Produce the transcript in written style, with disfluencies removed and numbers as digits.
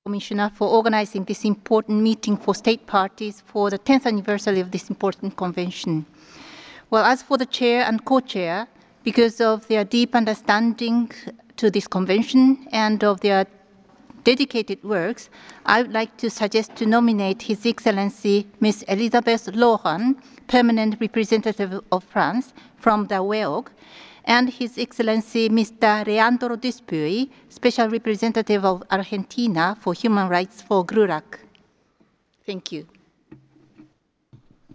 Commissioner, for organizing this important meeting for state parties for the 10th anniversary of this important convention. Well, as for the chair and co-chair, because of their deep understanding to this convention and of their dedicated works, I would like to suggest to nominate His Excellency Ms. Elisabeth Lohan, Permanent Representative of France from the WEOG, and His Excellency Mr. Leandro Dispuy, Special Representative of Argentina for Human Rights for GRURAC. Thank you.